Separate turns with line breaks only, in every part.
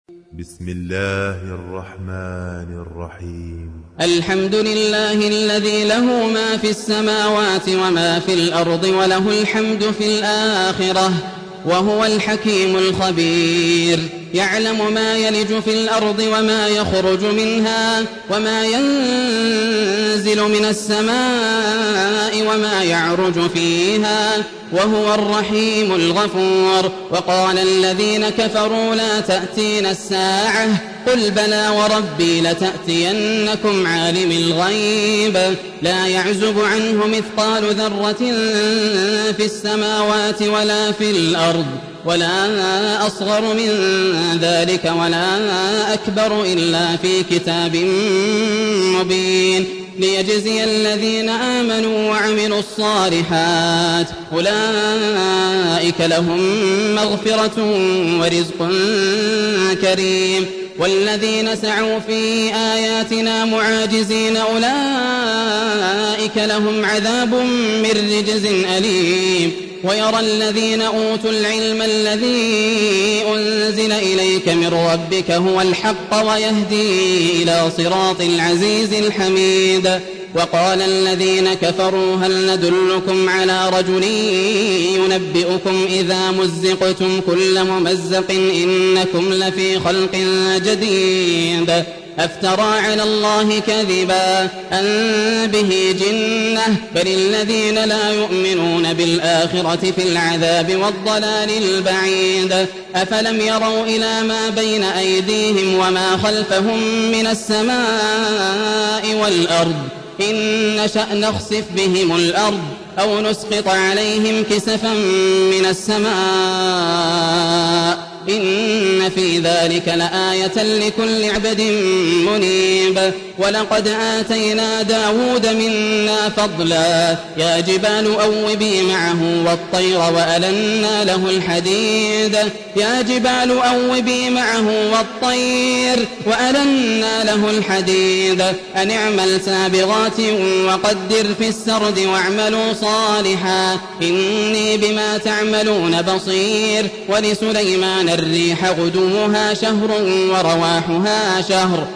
بسم الله الرحمن الرحيم.
الحمد لله الذي له ما في السماوات وما في الأرض وله الحمد في الآخرة وهو الحكيم الخبير. يعلم ما يلج في الأرض وما يخرج منها وما ينزل من السماء وما يعرج فيها وهو الرحيم الغفور. وقال الذين كفروا لا تأتينا الساعة قل بلى وربي لتأتينكم عالم الغيب لا يعزب عنه مثقال ذرة في السماوات ولا في الأرض ولا أصغر من ذلك ولا أكبر إلا في كتاب مبين ليجزي الذين آمنوا وعملوا الصالحات أولئك لهم مغفرة ورزق كريم. والذين سعوا في آياتنا معاجزين أولئك لهم عذاب من رجز أليم. ويرى الذين أوتوا العلم الذي أنزل إليك من ربك هو الحق ويهدي إلى صراط العزيز الحميد. وقال الذين كفروا هل ندلكم على رجل ينبئكم إذا مزقتم كل ممزق إنكم لفي خلق جديد أفترى على الله كذبا أن به جنة بل الذين لا يؤمنون بالآخرة في العذاب والضلال البعيد. أفلم يروا إلى ما بين أيديهم وما خلفهم من السماء والأرض إن نشأ نخسف بهم الأرض أو نسقط عليهم كسفا من السماء إن في ذلك لآية لكل عبد منيب. ولقد آتينا داود منا فضلا يا جبال أوبي معه والطير وألنا له الحديد يا جبال أوبي معه والطير وألنا له الحديد أن اعمل سابغات وقدر في السرد واعملوا صالحا إني بما تعملون بصير. ولسليمان الريح غدوها شهر ورواحها شهر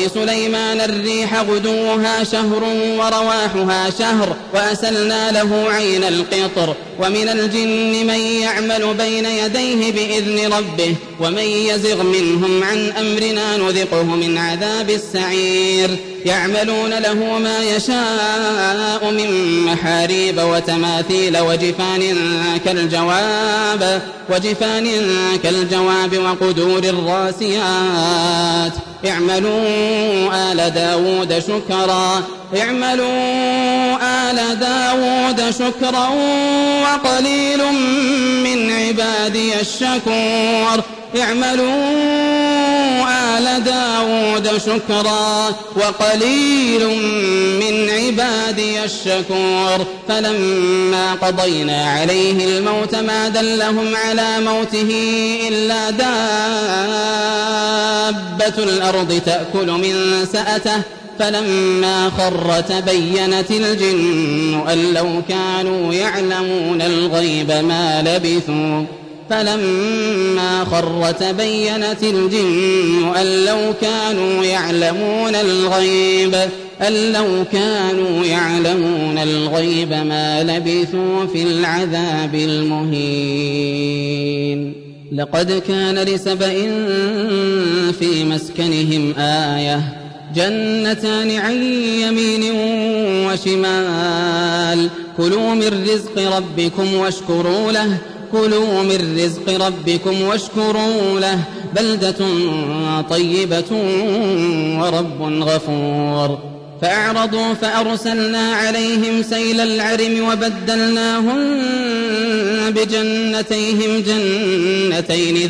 وأسلنا له عين القطر. ومن الجن من يعمل بين يديه بإذن ربه ومن يزغ منهم عن أمرنا نذقه من عذاب السعير. يعملون له ما يشاء من محاريب وتماثيل وجفان كالجواب وقدور الراسيات. اعملوا آل داود شكرا وقليل من عبادي الشكور. فلما قضينا عليه الموت ما دلهم على موته إلا دابة الأرض تأكل من سأته فلما خر تبينت الجن أن لو كانوا يعلمون الغيب ما لبثوا في العذاب المهين. لقد كان لسبإ في مسكنهم آية جنتان عن يمين وشمال كلوا من رزق ربكم واشكروا له بلدة طيبة ورب غفور. فأعرضوا فأرسلنا عليهم سيل العرم وبدلناهم بجنتيهم جنتين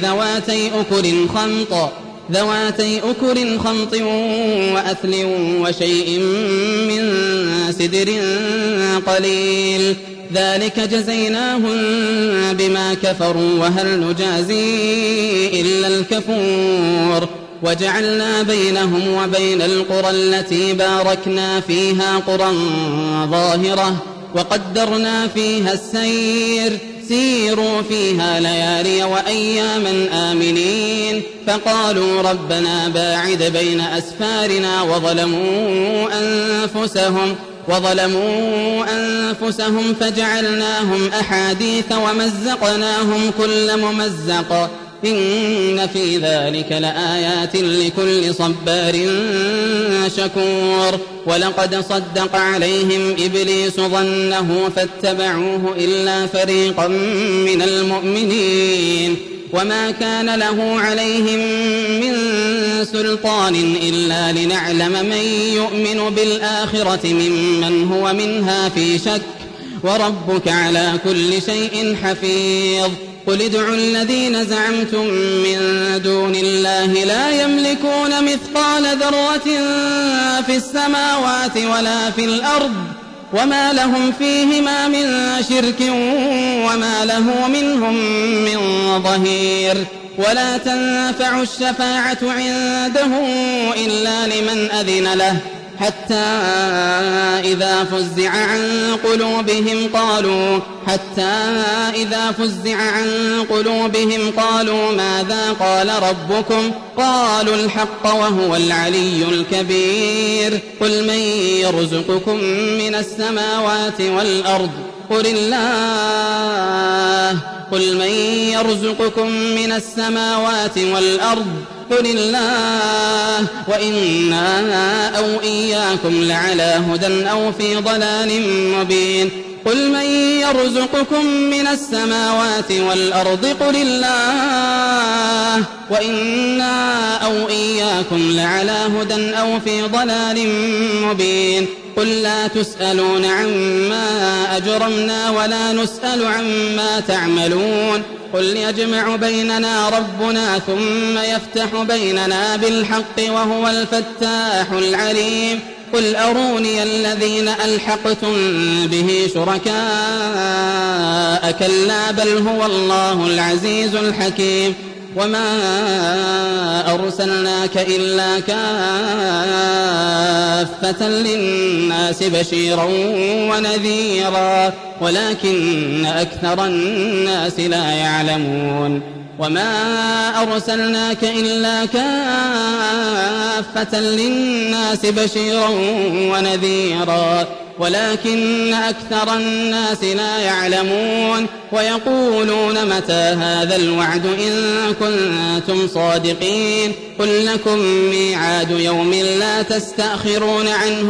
ذواتي أكل خمط وأثل وشيء من سدر قليل ذلك جزيناهم بما كفروا وهل نجازي إلا الكفور. وجعلنا بينهم وبين القرى التي باركنا فيها قرى ظاهرة وقدرنا فيها السير سيروا فيها ليالي وأياما آمنين فقالوا ربنا باعد بين أسفارنا وظلموا أنفسهم فجعلناهم أحاديث ومزقناهم كل ممزق إن في ذلك لآيات لكل صبار شكور ولقد صدق عليهم إبليس ظنه فاتبعوه إلا فريقا من المؤمنين وما كان له عليهم من سلطان إلا لنعلم من يؤمن بالآخرة ممن هو منها في شك وربك على كل شيء حفيظ قل ادعوا الذين زعمتم من دون الله لا يملكون مثقال ذرة في السماوات ولا في الأرض وما لهم فيهما من شرك وما له منهم من ظهير ولا تنفع الشفاعة عنده إلا لمن أذن له حتى إذا فزع عن قلوبهم قالوا ماذا قال ربكم قالوا الحق وهو العلي الكبير قل من يرزقكم من السماوات والأرض قل من يرزقكم من السماوات والأرض قل الله وإنا أو إياكم لعلى هدى أو في ضلال مبين قل من يرزقكم من السماوات والأرض قل الله وإنا أو إياكم لعلى هدى أو في ضلال مبين قل لا تسألون عما أجرمنا ولا نسأل عما تعملون قل يجمع بيننا ربنا ثم يفتح بيننا بالحق وهو الفتاح العليم قل أروني الذين ألحقتم به شركاء كلا بل هو الله العزيز الحكيم وما أرسلناك إلا كافة للناس بشيرا ونذيرا ولكن أكثر الناس لا يعلمون وما أرسلناك إلا كافة للناس بشيرا ونذيرا ولكن أكثر الناس لا يعلمون ويقولون متى هذا الوعد إن كنتم صادقين قل لكم ميعاد يوم لا تستأخرون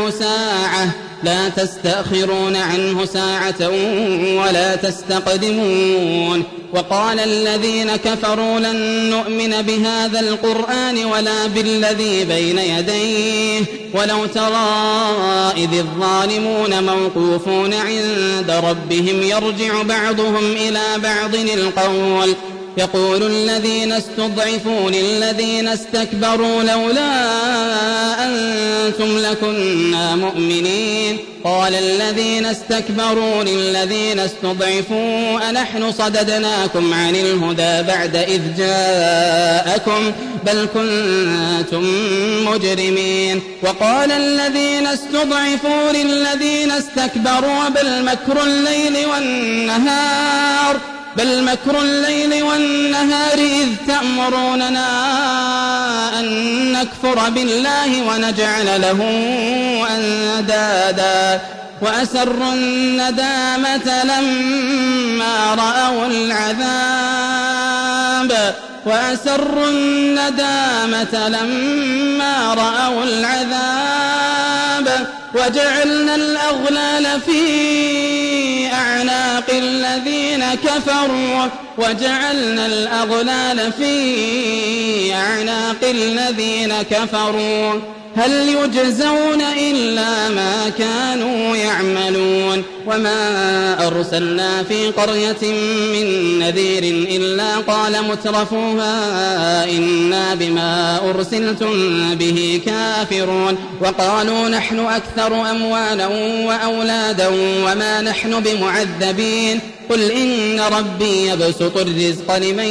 عنه ساعة ولا تستقدمون وقال الذين كفروا لن نؤمن بهذا القرآن ولا بالذي بين يديه ولو ترى إذ الظالمون موقوفون عند ربهم يرجع بعضهم إلى بعض القول يقول الذين استضعفوا للذين استكبروا لولا أنتم لكنا مؤمنين قال الذين استكبروا للذين استضعفوا أنحن صددناكم عن الهدى بعد إذ جاءكم بل كنتم مجرمين وقال الذين استضعفوا للذين استكبروا بل مكر الليل والنهار إذ تأمروننا أن نكفر بالله ونجعل له أندادا وأسروا الندامة لما رأوا العذاب وجعلنا الأغلال في أعناق الذين كفروا هل يجزون إلا ما كانوا يعملون وما أرسلنا في قرية من نذير إلا قال مترفوها إنا بما أرسلتم به كافرون وقالوا نحن أكثر أموالا وأولادا وما نحن بمعذبين قل إن ربي يبسط الرزق لمن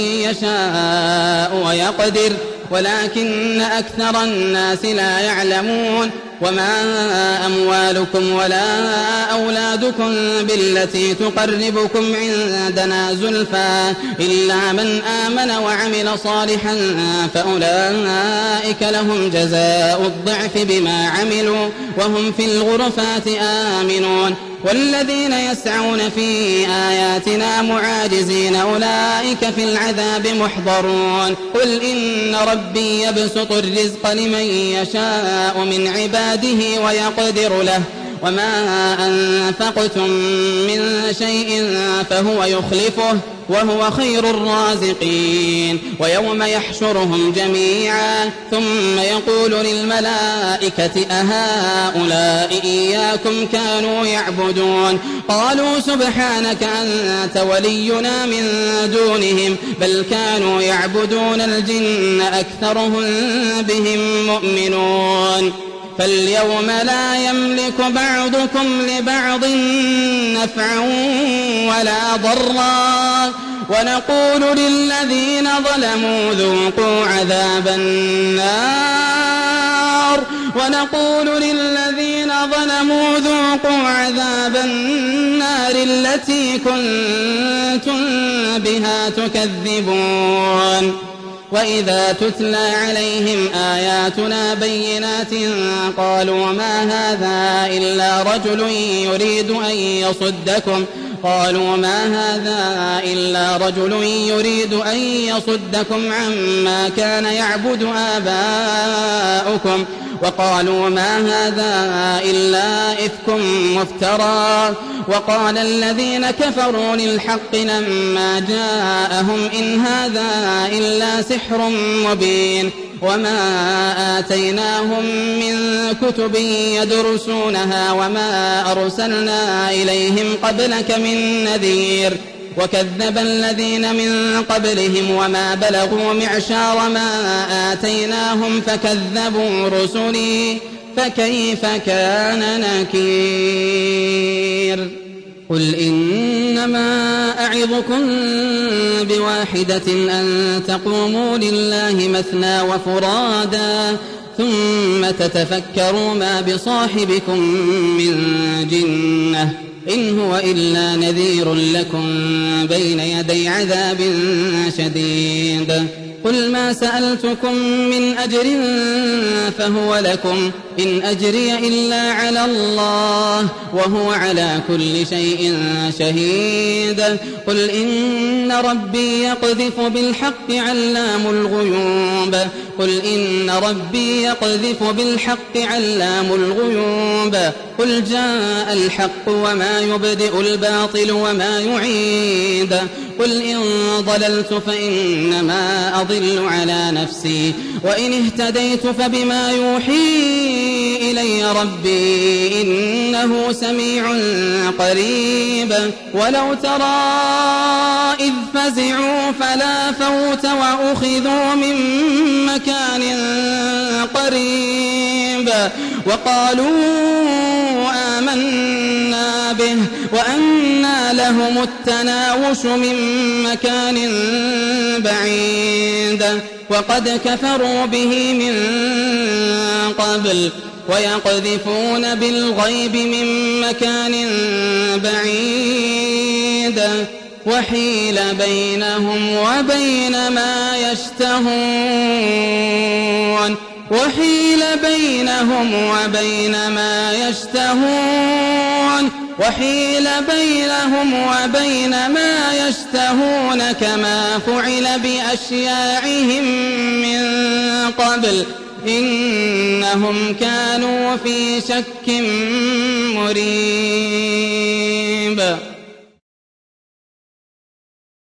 يشاء ويقدر ولكن أكثر الناس لا يعلمون وما أموالكم ولا أولادكم بالتي تقربكم عندنا زلفى إلا من آمن وعمل صالحا فأولئك لهم جزاء الضعف بما عملوا وهم في الغرفات آمنون والذين يسعون في آياتنا معاجزين أولئك في العذاب محضرون قل إن ربي يبسط الرزق لمن يشاء من عباده ويقدر له وما أنفقتم من شيء فهو يخلفه وهو خير الرازقين ويوم يحشرهم جميعا ثم يقول للملائكة أهؤلاء إياكم كانوا يعبدون قالوا سبحانك أنت ولينا من دونهم بل كانوا يعبدون الجن أكثرهم بهم مؤمنون فاليوم لا يملك بعضكم لبعض نفعا ولا ضرا ونقول للذين ظلموا ذوقوا عذاب النار التي كنتم بها تكذبون وإذا تتلى عليهم آياتنا بينات قالوا ما هذا إلا رجل يريد أن يصدكم عما كان يعبد آباؤكم وقالوا ما هذا إلا إفك مفترى وقال الذين كفروا للحق لما جاءهم إن هذا إلا سحر مبين وما آتيناهم من كتب يدرسونها وما أرسلنا إليهم قبلك من نذير وكذب الذين من قبلهم وما بلغوا معشار ما آتيناهم فكذبوا رسلي فكيف كان نكير قل إنما أعظكم بواحدة أن تقوموا لله مثنى وفرادا ثم تتفكروا ما بصاحبكم من جنة إن هو إلا نذير لكم بين يدي عذاب شديد قل ما سألتكم من أجر فهو لكم إن أجري إلا على الله وهو على كل شيء شهيد قل إن ربي يقذف بالحق علام الغيوب قل جاء الحق وما يبدئ الباطل وما يعيد قل إن ضللت فإنما أضل على نفسي وإن اهتديت فبما يوحي إلي ربي إنه سميع قريب ولو ترى إذ فزعوا فلا فوت وأخذوا من مكان قريب وقالوا آمنا به وأنى لهم التناوش من مكان بعيد وقد كفروا به من قبل ويقذفون بالغيب من مكان بعيد وحيل بينهم وبين ما يشتهون كما فعل بأشياعهم من قبل إنهم كانوا في شك مريب